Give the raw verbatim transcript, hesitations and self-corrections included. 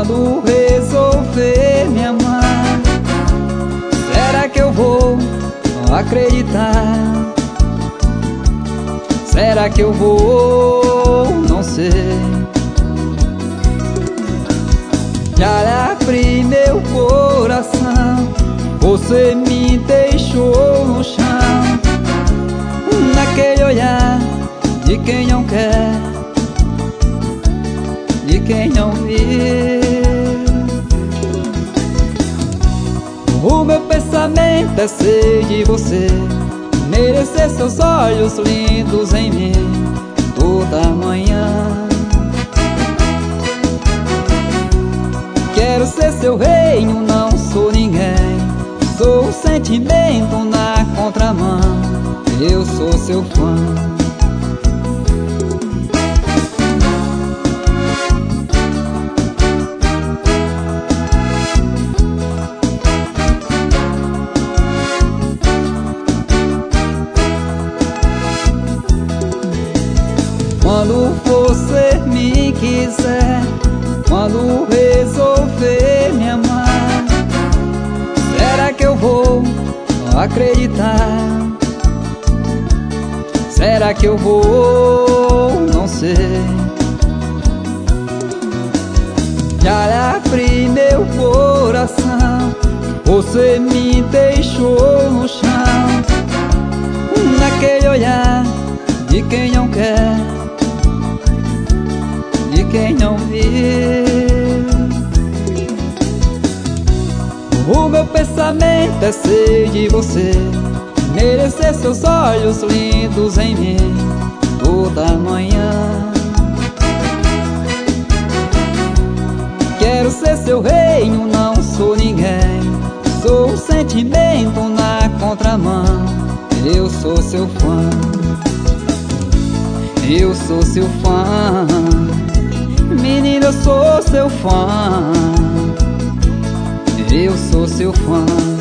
Quando resolver me amar, será que eu vou acreditar? Será que eu vou? Não sei. Já abri meu coração, você me deixou no chão, naquele olhar de quem não quer, de quem não vê. O meu pensamento é ser de você, merecer seus olhos lindos em mim toda manhã. Quero ser seu reino, não sou ninguém, sou o sentimento na contramão, eu sou seu fã. Quando você me quiser, quando resolver me amar, será que eu vou acreditar? Será que eu vou? Não sei. Já abri meu coração, você me deixou no chão, naquele olhar de quem não quer, de quem não vê. O meu pensamento é ser de você, merecer seus olhos lindos em mim toda manhã. Quero ser seu reino, não sou ninguém, sou um sentimento na contramão, eu sou seu fã. Eu sou seu fã, menina, eu sou seu fã, eu sou seu fã.